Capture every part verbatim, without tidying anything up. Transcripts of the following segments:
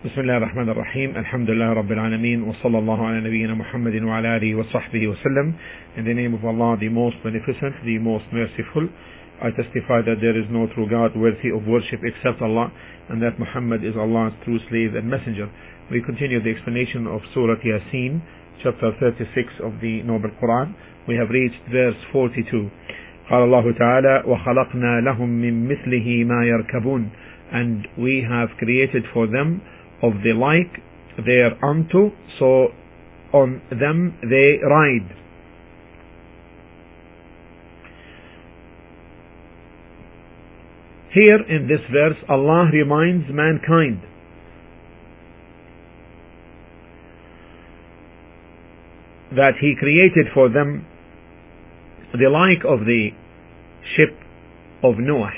بسم الله الرحمن الرحيم الحمد لله رب العالمين وصلى الله على نبينا محمد وعلى آله وصحبه وسلم. In the name of Allah, the most beneficent, the most merciful, I testify that there is no true God worthy of worship except Allah, and that Muhammad is Allah's true slave and messenger. We continue the explanation of Surah Yasin, chapter thirty-six of the Noble Quran. We have reached verse forty-two. قال الله تعالى وخلقنا لهم من مثله ما يركبون, and we have created for them of the like thereunto, so on them they ride. Here in this verse, Allah reminds mankind that He created for them the like of the ship of Noah,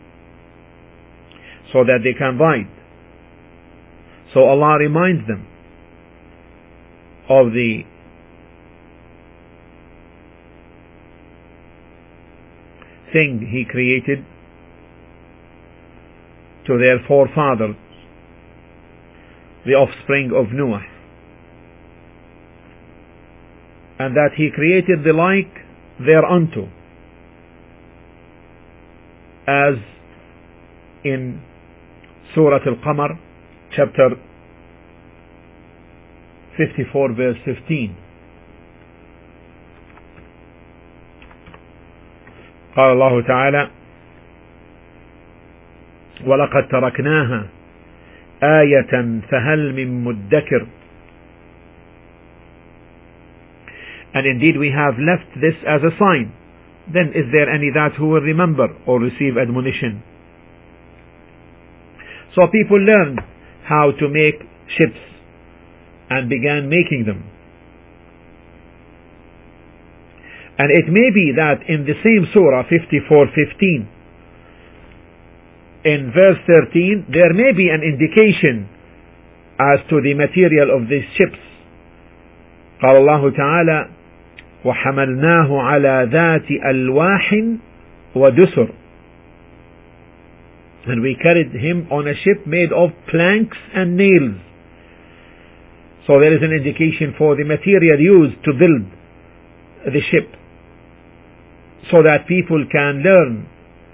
so that they can ride. So Allah reminds them of the thing He created to their forefathers, the offspring of Noah, and that He created the like thereunto, as in Surah Al-Qamar, chapter fifty-four, verse fifteen. قال الله تعالى ولقد تركناها آية فهل من مدكر. And indeed we have left this as a sign, then is there any that who will remember or receive admonition? So people learned how to make ships and began making them. And it may be that in the same surah fifty-four fifteen, in verse thirteen, there may be an indication as to the material of these ships. قال الله تعالى وحملناه على ذات ألواح ودسر, and we carried him on a ship made of planks and nails. So there is an indication for the material used to build the ship, so that people can learn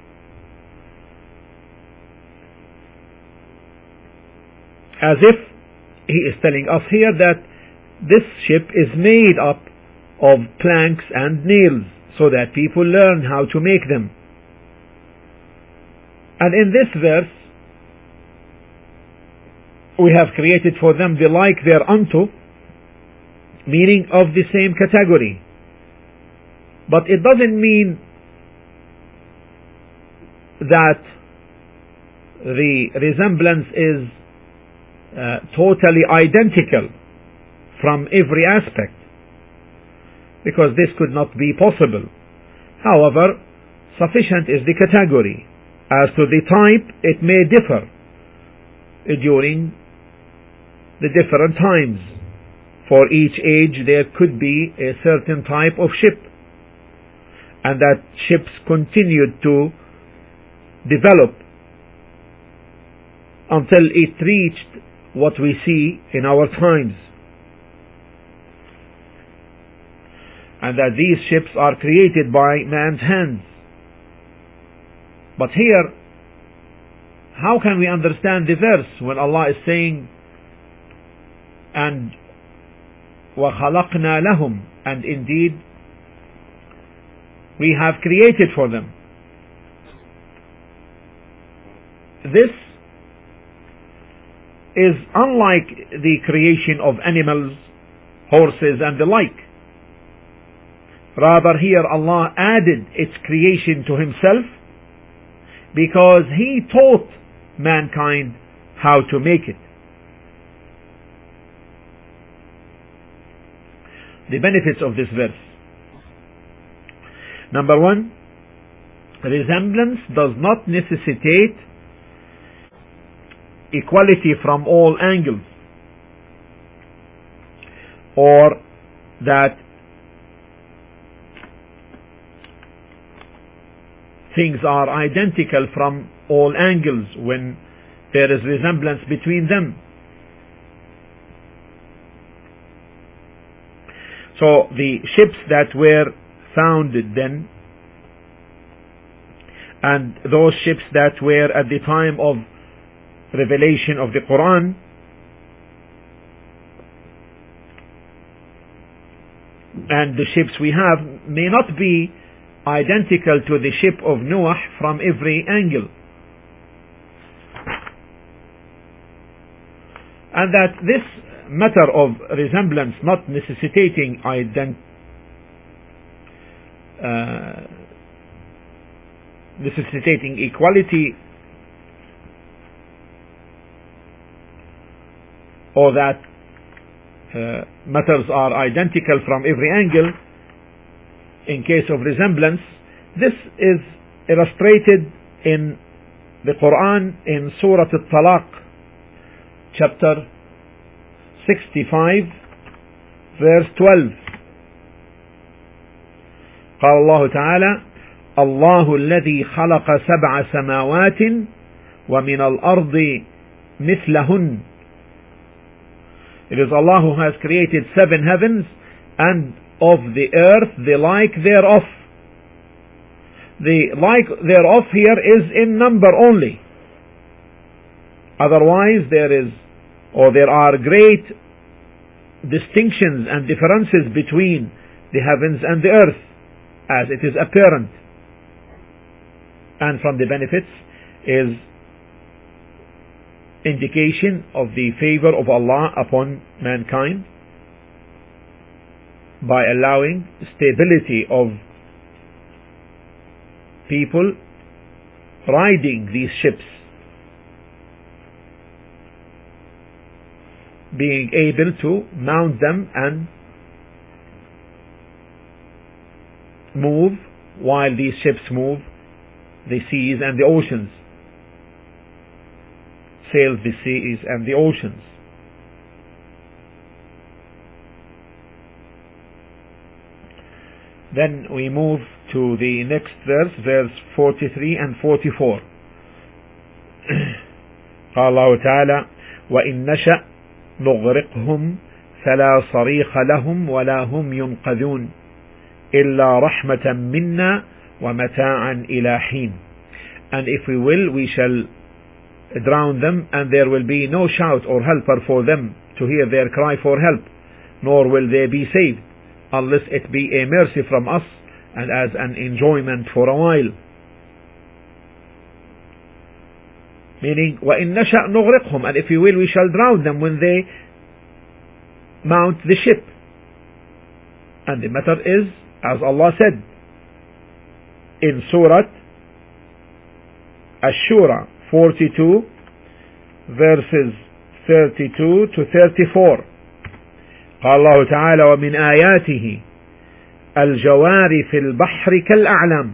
as if He is telling us here that this ship is made up of planks and nails, so that people learn how to make them. And in this verse, we have created for them the like thereunto, meaning of the same category. But it doesn't mean that the resemblance is uh, totally identical from every aspect, because this could not be possible. However, sufficient is the category. As to the type, it may differ during the different times. For each age there could be a certain type of ship, and that ships continued to develop until it reached what we see in our times, and that these ships are created by man's hands. But here, how can we understand the verse when Allah is saying, and وَخَلَقْنَا لَهُمْ, and indeed we have created for them? This is unlike the creation of animals, horses and the like. Rather, here Allah added its creation to Himself, because He taught mankind how to make it. The benefits of this verse: number one, resemblance does not necessitate equality from all angles, or that things are identical from all angles when there is resemblance between them. So the ships that were founded then, and those ships that were at the time of revelation of the Quran, and the ships we have may not be identical to the ship of Noah from every angle. And that this matter of resemblance not necessitating ident uh, necessitating equality, or that uh, matters are identical from every angle in case of resemblance, this is illustrated in the Quran in Surah Al-Talaq, chapter sixty-five, verse twelve. قال الله تعالى: الله الذي خلق سبع سماوات ومن الأرض مثلهن. It is Allah who has created seven heavens, and of the earth the like thereof. The like thereof here is in number only. Otherwise there is, or there are great distinctions and differences between the heavens and the earth, as it is apparent. And from the benefits is indication of the favor of Allah upon mankind by allowing stability of people riding these ships, being able to mount them and move while these ships move the seas and the oceans, sail the seas and the oceans. Then we move to the next verse, verse forty-three and forty-four. قال الله تعالى: وإن نشأ نغرقهم فلا صريخ لهم ولا هم ينقذون إلا رحمة منا ومتاعا إلى حين. And if we will, we shall drown them, and there will be no shout or helper for them to hear their cry for help, nor will they be saved, unless it be a mercy from us and as an enjoyment for a while. Meaning, وَإِن نَشَأْ نُغْرِقْهُمْ, and if we will, we shall drown them when they mount the ship. And the matter is, as Allah said in Surah Ash-Shura forty-two, verses thirty-two to thirty-four. قال الله تعالى: ومن آياته الجوار في البحر كالأعلام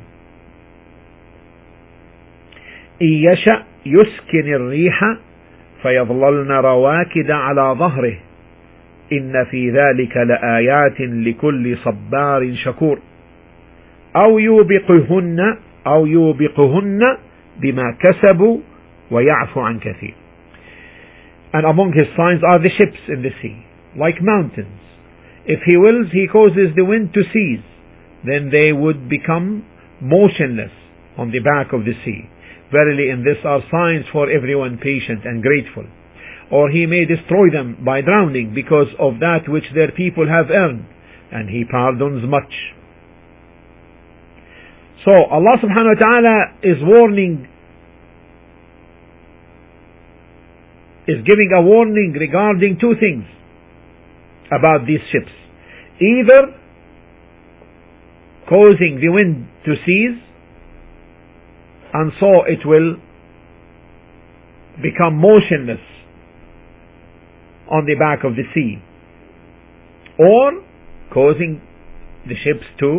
إن يشأ يسكن الريح فيظللن رواكد على ظهره إن في ذلك لآيات لكل صبار شكور أو يوبقهن أو يوبقهن بما كسبوا ويعفو عن كثير. And among his signs are the ships in the sea, like mountains. If he wills, he causes the wind to cease, then they would become motionless on the back of the sea. Verily in this are signs for everyone patient and grateful. Or he may destroy them by drowning because of that which their people have earned, and he pardons much. So Allah subhanahu wa ta'ala is warning, is giving a warning regarding two things about these ships. Either causing the wind to cease, and so it will become motionless on the back of the sea, or causing the ships to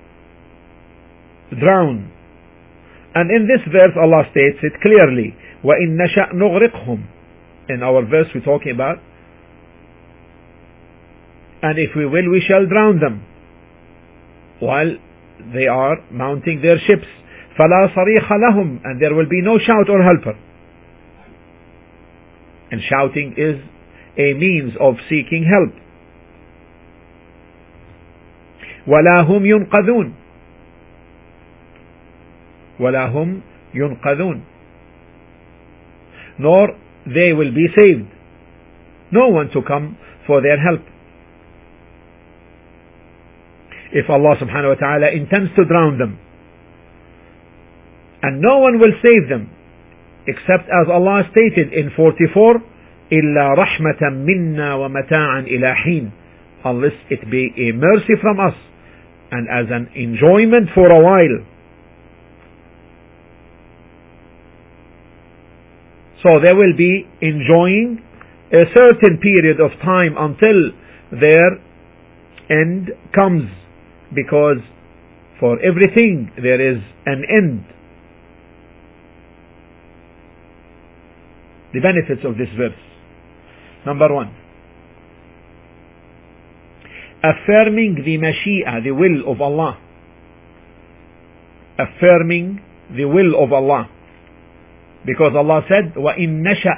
drown. And in this verse Allah states it clearly, وَإِن نَشَأْ نُغْرِقْهُمْ. In our verse we're talking about, and if we will, we shall drown them while they are mounting their ships. فَلَا صَرِيخَ لَهُمْ, and there will be no shout or helper. And shouting is a means of seeking help. ولا هم ينقذون. ولا هم ينقذون. Nor they will be saved. No one to come for their help. If Allah subhanahu wa ta'ala intends to drown them, and no one will save them, except as Allah stated in forty-four, إِلَّا رَحْمَةً مِنَّا وَمَتَاعًا إِلَى حِينٍ, unless it be a mercy from us and as an enjoyment for a while. So they will be enjoying a certain period of time until their end comes, because for everything there is an end. The benefits of this verse. Number one, affirming the Mashi'a, the will of Allah. Affirming the will of Allah. Because Allah said, وَإِن نَشَأْ,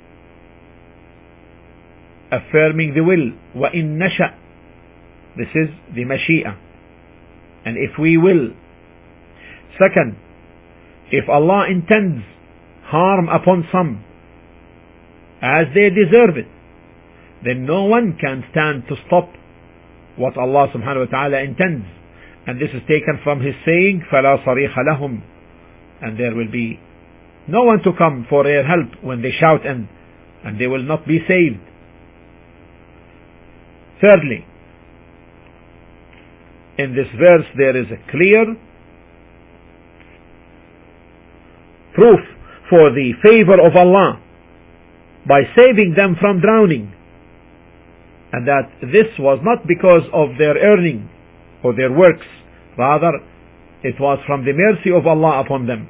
affirming the will. وَإِن نَشَأْ, this is the Mashi'a. And if we will. Second, if Allah intends harm upon some, as they deserve it, then no one can stand to stop what Allah subhanahu wa ta'ala intends. And this is taken from His saying, فَلَا صَرِيخَ لَهُمْ, and there will be no one to come for their help when they shout, and, and they will not be saved. Thirdly, in this verse there is a clear proof for the favor of Allah by saving them from drowning, and that this was not because of their earning or their works, rather it was from the mercy of Allah upon them.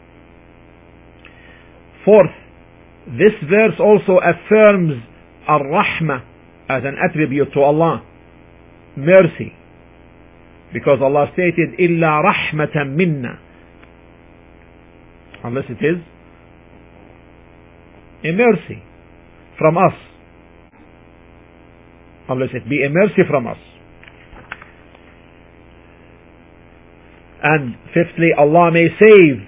Fourth, this verse also affirms Ar-Rahmah as an attribute to Allah, mercy, because Allah stated إِلَّا رَحْمَةً مِنَّا, unless it is a mercy from us, unless it be a mercy from us. And fifthly, Allah may save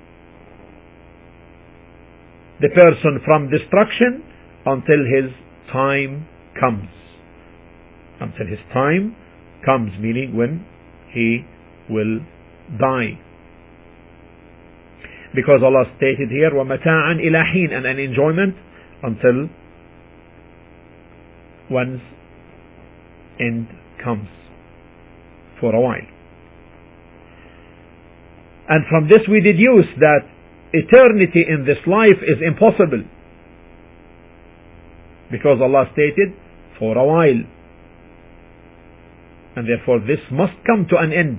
the person from destruction until his time comes. Until his time comes, meaning when he will die. Because Allah stated here, وَمَتَاعًا إِلَى حِينٍ, and an enjoyment until one's end comes, for a while. And from this we deduce that eternity in this life is impossible, because Allah stated, for a while, and therefore this must come to an end.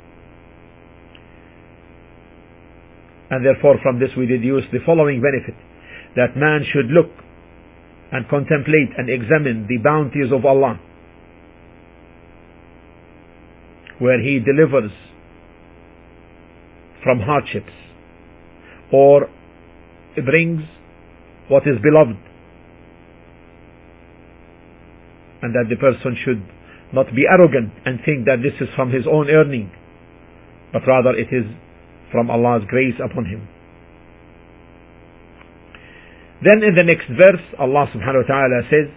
And therefore from this we deduce the following benefit, that man should look and contemplate and examine the bounties of Allah, where He delivers from hardships or brings what is beloved, and that the person should not be arrogant and think that this is from his own earning, but rather it is from Allah's grace upon him. Then in the next verse Allah subhanahu wa ta'ala says,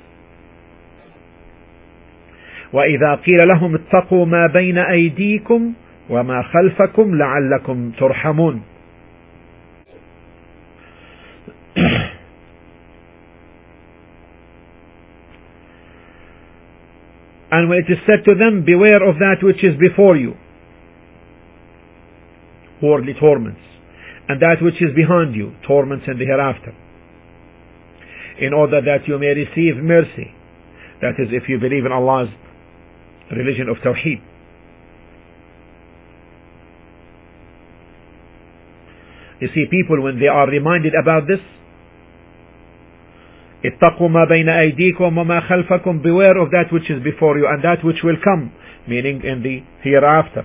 وَإِذَا قِيلَ لَهُمْ اتَّقُوا مَا بَيْنَ أَيْدِيكُمْ وَمَا خَلْفَكُمْ لَعَلَّكُمْ تُرْحَمُونَ. And when it is said to them, beware of that which is before you, worldly torments, and that which is behind you, torments in the hereafter, in order that you may receive mercy, that is, if you believe in Allah's religion of Tawheed. You see, people, when they are reminded about this, اتقوا ما بين أيديكم وما خلفكم, beware of that which is before you and that which will come, meaning in the hereafter.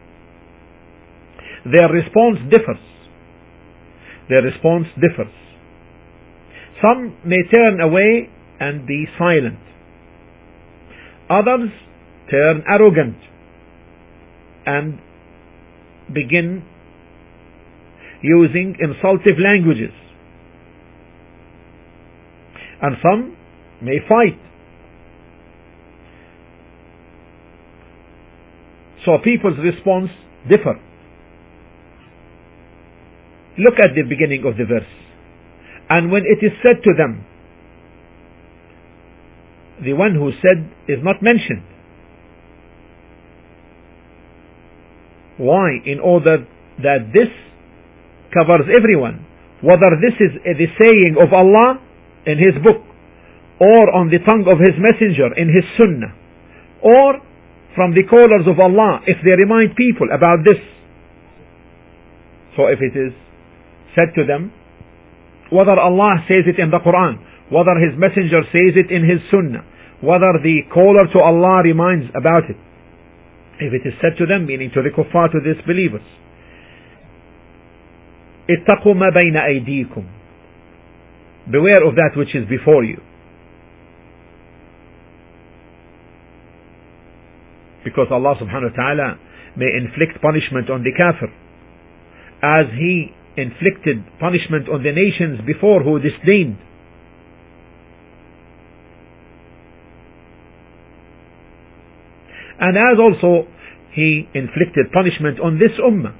Their response differs. Their response differs. Some may turn away and be silent. Others turn arrogant and begin using insultive languages. And some may fight. So people's response differ. Look at the beginning of the verse. And when it is said to them, the one who said is not mentioned. Why? In order that this covers everyone, whether this is the saying of Allah in His book, or on the tongue of His messenger in His sunnah, or from the callers of Allah if they remind people about this. So if it is said to them, whether Allah says it in the Quran, whether His messenger says it in His sunnah, whether the caller to Allah reminds about it, if it is said to them, meaning to the kuffar, to disbelievers, اتقوا ما بين أيديكم, beware of that which is before you. Because Allah subhanahu wa ta'ala may inflict punishment on the kafir, as He inflicted punishment on the nations before who disdained. And as also He inflicted punishment on this ummah.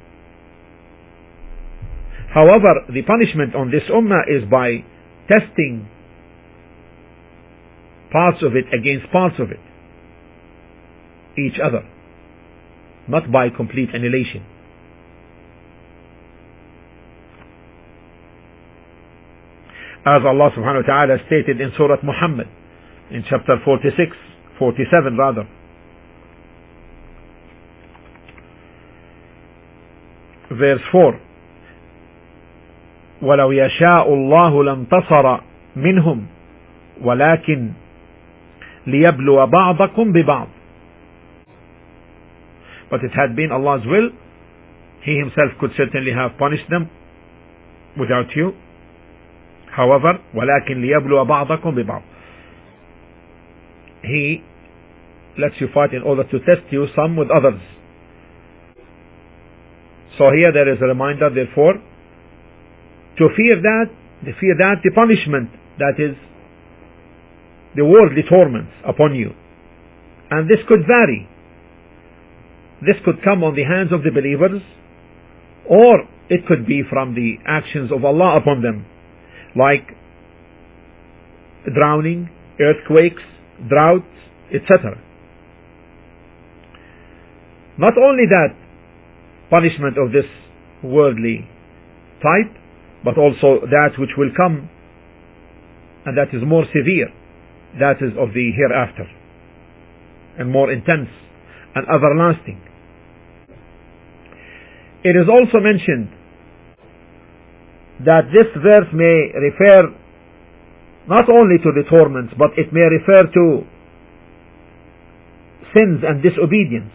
However, the punishment on this ummah is by testing parts of it against parts of it, each other, not by complete annihilation. As Allah subhanahu wa ta'ala stated in Surah Muhammad in chapter forty-six, forty-seven rather, verse four, وَلَوْ يَشَاءُ اللَّهُ لَانْتَصَرَ مِنْهُمْ وَلَكِنْ لِيَبْلُوَ بَعْضَكُمْ بِبَعْضٍ. But it had been Allah's will, He Himself could certainly have punished them without you. However, وَلَكِنْ لِيَبْلُوَ بَعْضَكُمْ بِبَعْضٍ, He lets you fight in order to test you, some with others. So here there is a reminder, therefore, to fear that, to fear that the punishment, that is the worldly torments upon you. And this could vary. This could come on the hands of the believers, or it could be from the actions of Allah upon them, like drowning, earthquakes, droughts, et cetera. Not only that punishment of this worldly type, but also that which will come, and that is more severe, that is of the hereafter, and more intense and everlasting. It is also mentioned that this verse may refer not only to the torments, but it may refer to sins and disobedience.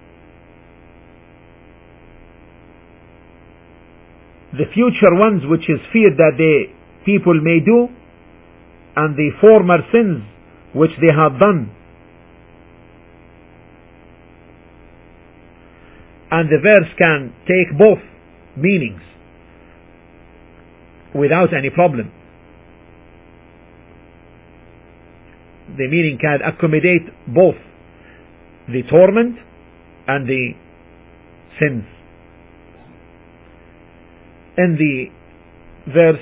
The future ones which is feared that the people may do, and the former sins which they have done. And the verse can take both meanings without any problem. The meaning can accommodate both the torment and the sins. In the verse,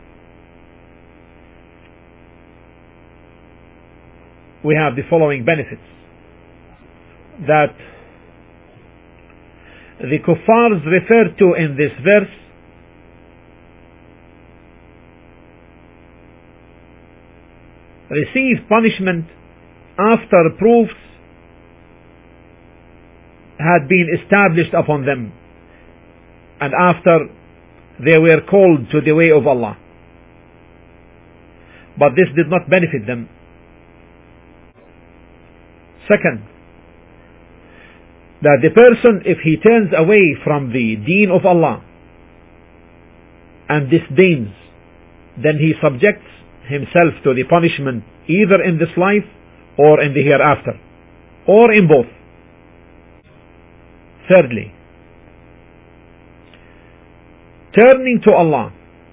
we have the following benefits: that the kuffars referred to in this verse received punishment after proofs had been established upon them, and after they were called to the way of Allah. But this did not benefit them. Second, that the person, if he turns away from the deen of Allah and disdains, then he subjects himself to the punishment either in this life or in the hereafter, or in both. Thirdly, turning to Allah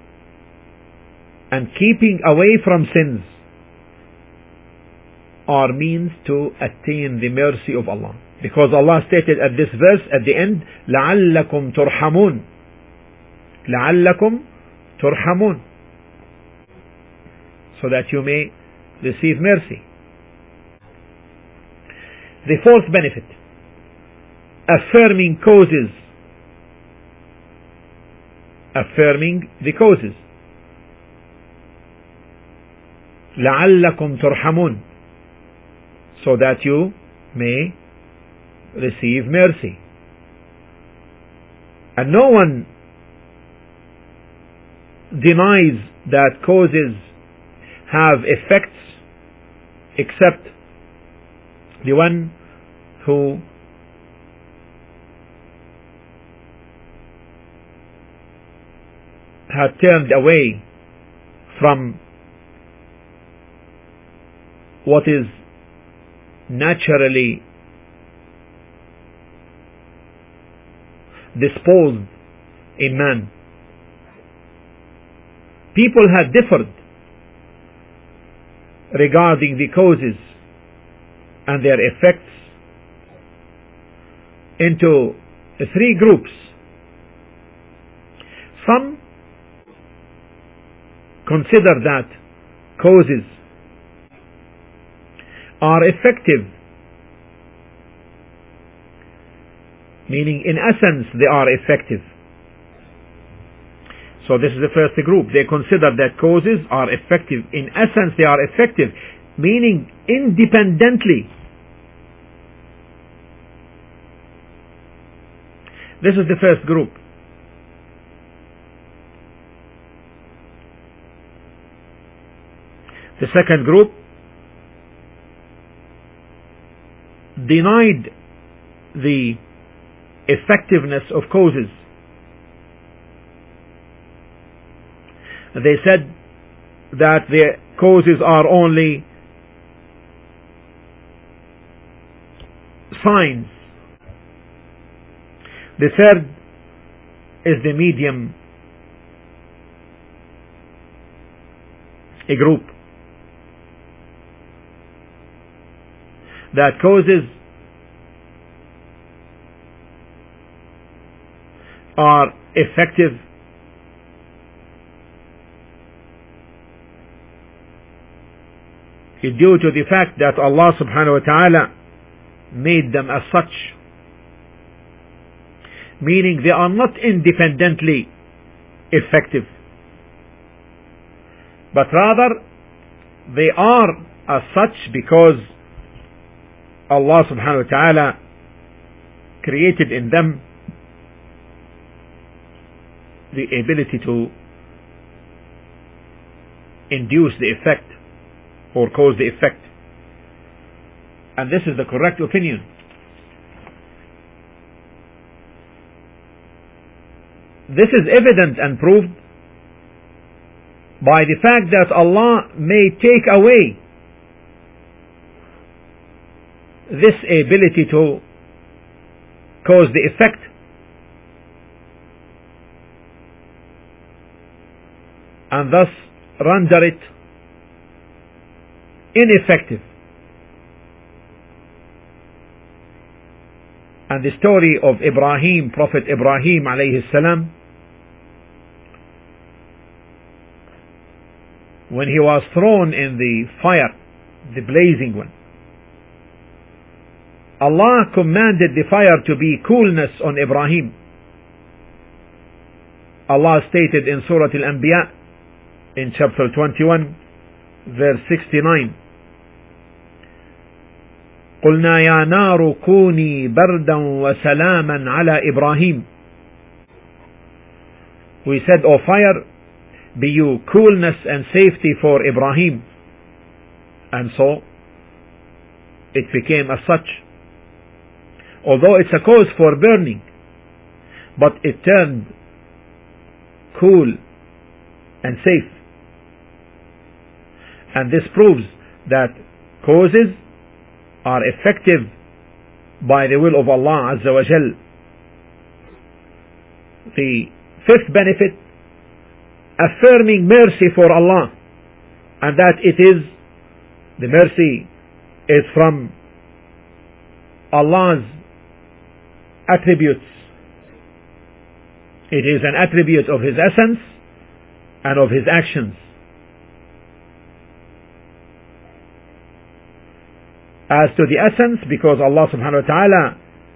and keeping away from sins are means to attain the mercy of Allah. Because Allah stated at this verse at the end, لَعَلَّكُمْ تُرْحَمُونَ لَعَلَّكُمْ تُرْحَمُونَ, so that you may receive mercy. The fourth benefit, affirming causes. Affirming the causes. لَعَلَّكُمْ تُرْحَمُونَ, so that you may receive mercy. And no one denies that causes have effects except the one who had turned away from what is naturally disposed in man. People had differed regarding the causes and their effects into three groups. Some consider that causes are effective, meaning in essence they are effective. So this is the first group. They consider that causes are effective. In essence they are effective, meaning independently. This is the first group. The second group denied the effectiveness of causes. They said that the causes are only signs. The third is the medium a group, that causes are effective due to the fact that Allah subhanahu wa ta'ala made them as such, meaning they are not independently effective, but rather they are as such because Allah subhanahu wa ta'ala created in them the ability to induce the effect or cause the effect. And this is the correct opinion. This is evident and proved by the fact that Allah may take away this ability to cause the effect, and thus render it ineffective. And the story of Ibrahim, Prophet Ibrahim alayhi salam, when he was thrown in the fire, the blazing one, Allah commanded the fire to be coolness on Ibrahim. Allah stated in Surah Al-Anbiya in chapter twenty-one verse sixty-nine, قلنا يا نار كوني بردا وسلاما على إبراهيم. We said, O fire, be you coolness and safety for Ibrahim. And so it became as such. Although it's a cause for burning, but it turned cool and safe. And this proves that causes are effective by the will of Allah Azza wa Jal, the fifth benefit, affirming mercy for Allah, and that it is, the mercy is from Allah's attributes. It is an attribute of His essence and of His actions. As to the essence, because Allah subhanahu wa ta'ala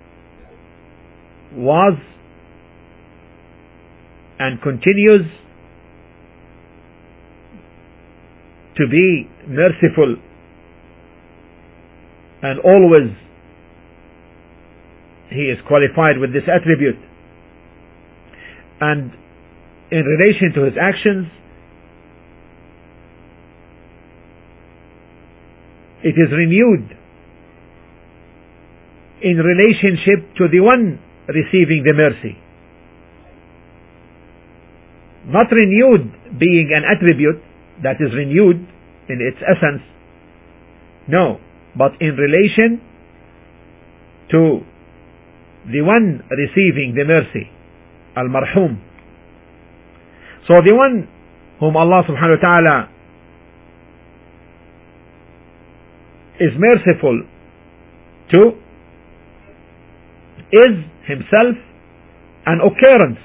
was and continues to be merciful, and always He is qualified with this attribute. And in relation to His actions, it is renewed in relationship to the one receiving the mercy. Not renewed being an attribute that is renewed in its essence. No, but in relation to the one receiving the mercy, al-marhum. So the one whom Allah subhanahu wa ta'ala is merciful to is Himself an occurrence.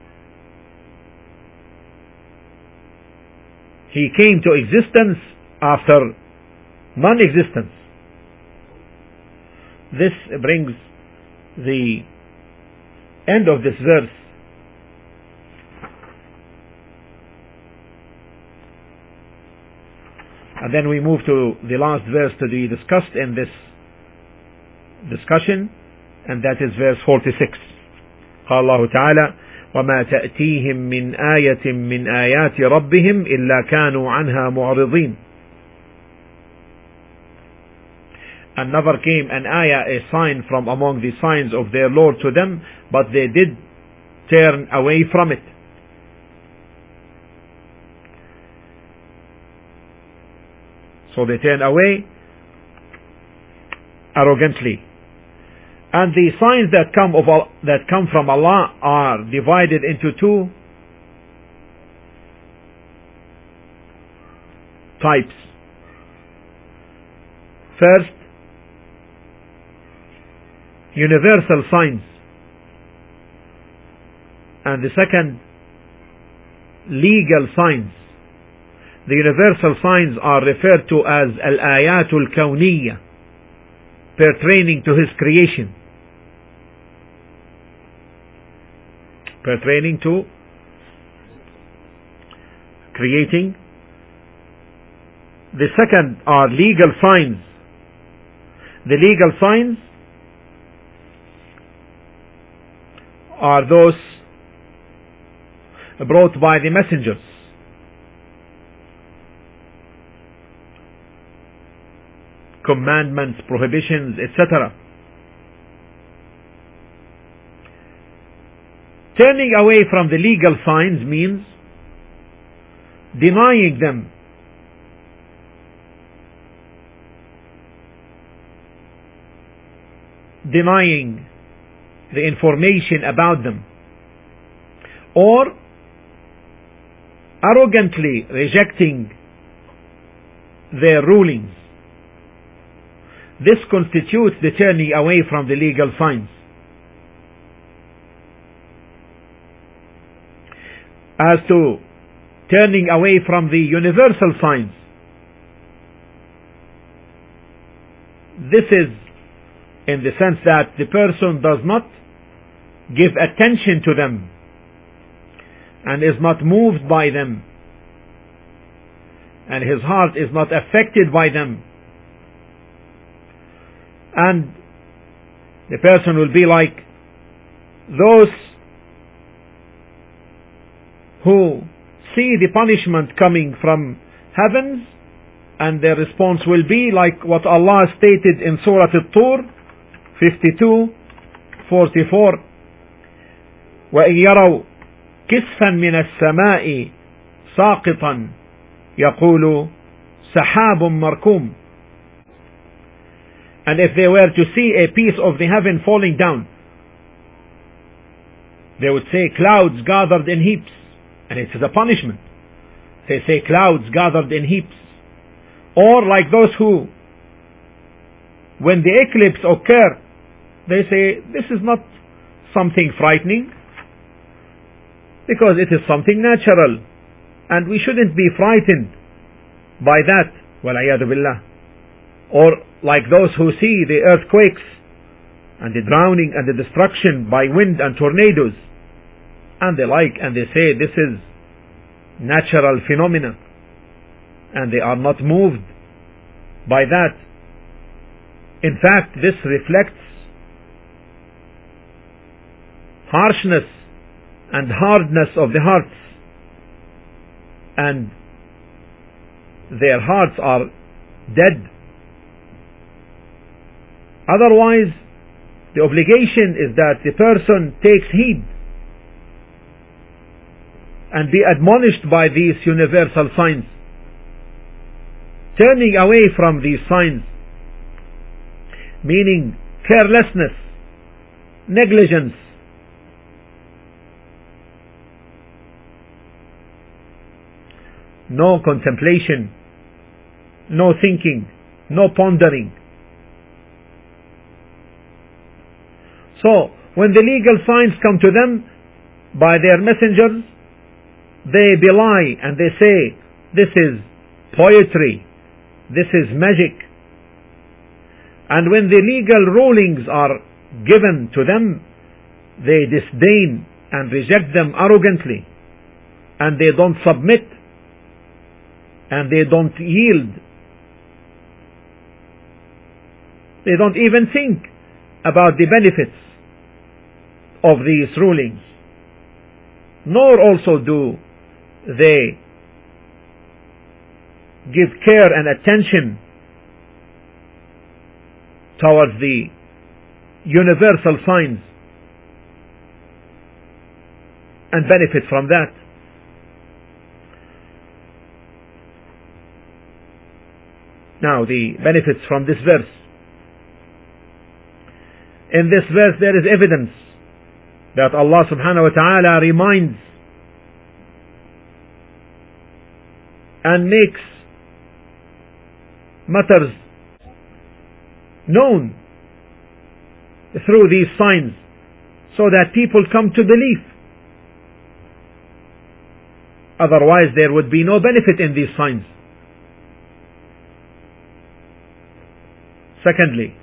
He came to existence after non-existence. This brings the end of this verse. And then we move to the last verse to be discussed in this discussion, and that is verse forty-six. قال الله تعالى وما تأتيهم من آية من آيات ربهم إلا كانوا عنها معرضين. And never came an ayah, a sign from among the signs of their Lord to them, but they did turn away from it. So they turn away arrogantly. And the signs that come of Allah, that come from Allah are divided into two types. First, universal signs, and the second, legal signs. The universal signs are referred to as al-ayatul kawniyya, pertaining to His creation, pertaining to creating. The second are legal signs. The legal signs are those brought by the messengers. Commandments, prohibitions, et cetera. Turning away from the legal signs means denying them, denying the information about them, or arrogantly rejecting their rulings. This constitutes the turning away from the legal signs. As to turning away from the universal signs, this is in the sense that the person does not give attention to them and is not moved by them, and his heart is not affected by them, and the person will be like those who see the punishment coming from heavens, and their response will be like what Allah stated in Surah At-Tur fifty-two forty-four, وَإِنْ يَرَوْا كِسْفًا مِنَ السَّمَاءِ سَاقِطًا يَقُولُ سَحَابٌ مَرْكُومٌ. And if they were to see a piece of the heaven falling down, they would say clouds gathered in heaps, and it is a punishment. They say clouds gathered in heaps. Or like those who, when the eclipse occurs, they say this is not something frightening because it is something natural and we shouldn't be frightened by that. Wal-iyadu billah. Or like those who see the earthquakes and the drowning and the destruction by wind and tornadoes and the like, and they say this is natural phenomena and they are not moved by that. In fact, this reflects harshness and hardness of the hearts, and their hearts are dead. Otherwise, the obligation is that the person takes heed and be admonished by these universal signs, turning away from these signs, meaning carelessness, negligence, no contemplation, no thinking, no pondering. So, when the legal signs come to them by their messengers, they belie and they say, this is poetry, this is magic. And when the legal rulings are given to them, they disdain and reject them arrogantly, and they don't submit, and they don't yield. They don't even think about the benefits of these rulings, nor also do they give care and attention towards the universal signs and benefit from that. Now, the benefits from this verse. In this verse there is evidence that Allah subhanahu wa ta'ala reminds and makes matters known through these signs so that people come to belief. Otherwise there would be no benefit in these signs. Secondly,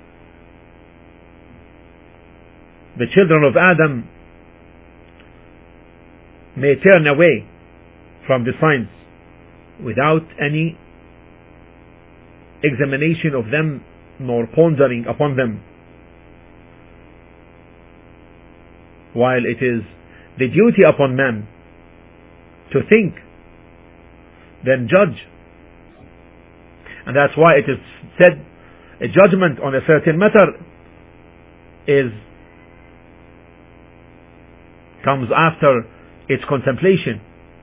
the children of Adam may turn away from the signs without any examination of them nor pondering upon them, while it is the duty upon man to think, then judge. And that's why it is said a judgment on a certain matter is comes after its contemplation.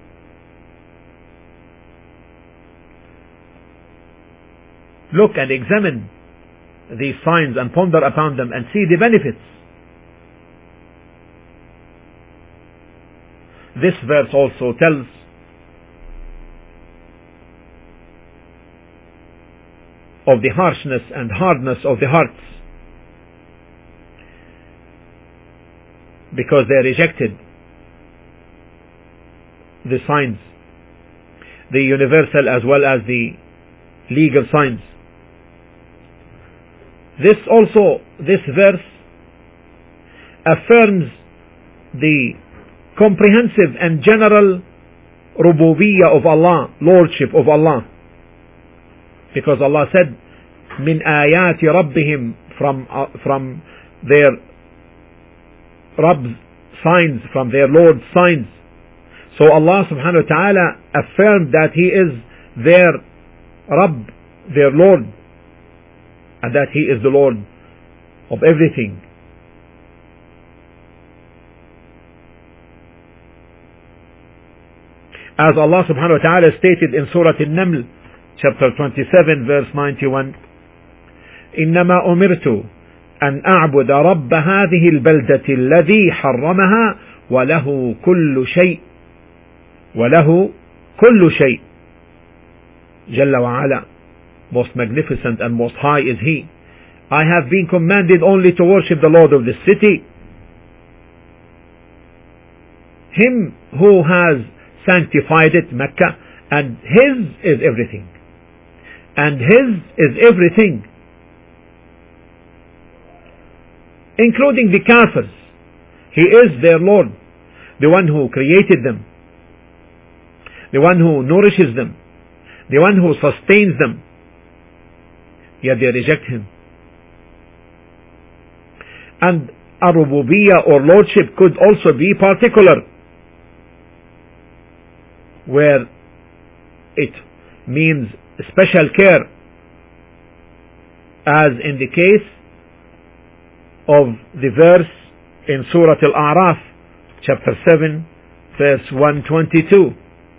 Look and examine these signs and ponder upon them and see the benefits. This verse also tells of the harshness and hardness of the hearts, because they rejected the signs, the universal as well as the legal signs. This also, this verse affirms the comprehensive and general rububiyyah of Allah, lordship of Allah, because Allah said, min ayati rabbihim, from uh, from their Rabb's signs, from their Lord's signs. So Allah subhanahu wa ta'ala affirmed that He is their Rabb, their Lord, and that He is the Lord of everything. As Allah subhanahu wa ta'ala stated in Surah An-Naml, chapter twenty-seven, verse ninety-one, إنما أمرت أن أعبد رب هذه البلدة الذي حرمها وَلَهُ كُلُّ شَيْءٍ وَلَهُ كُلُّ شَيْءٍ. Jalla wa ala, most magnificent and most high is He. I have been commanded only to worship the Lord of this city, Him who has sanctified it, Mecca, and His is everything. And His is everything, including the kafirs. He is their Lord, the one who created them, the one who nourishes them, the one who sustains them, yet they reject Him. And Ar-Rububiyyah or Lordship could also be particular, where it means special care, as in the case of the verse in Surah Al-A'raf, chapter seven, verse one twenty-two.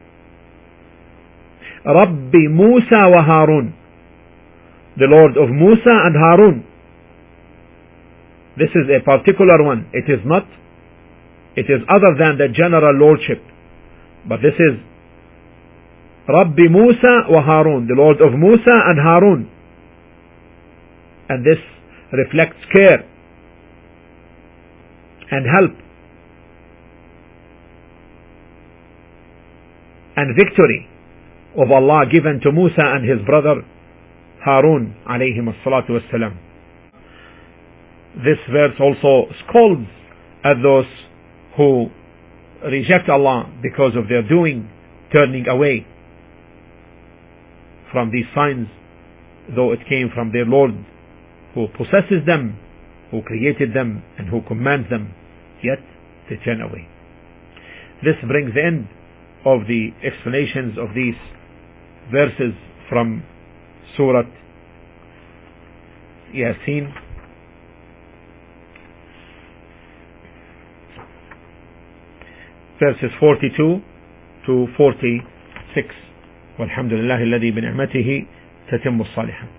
Rabbi Musa wa Harun, the Lord of Musa and Harun. This is a particular one. It is not, it is other than the general lordship. But this is Rabbi Musa wa Harun, the Lord of Musa and Harun. And this reflects care and help and victory of Allah given to Musa and his brother Harun alayhim as-salatu was-salam. This verse also scolds at those who reject Allah because of their doing, turning away from these signs, though it came from their Lord who possesses them, who created them, and who commands them, yet they turn away. This brings the end of the explanations of these verses from Surah Yasin. Verses forty-two to forty-six. والحمد لله الذي بنعمته تتم الصالحات.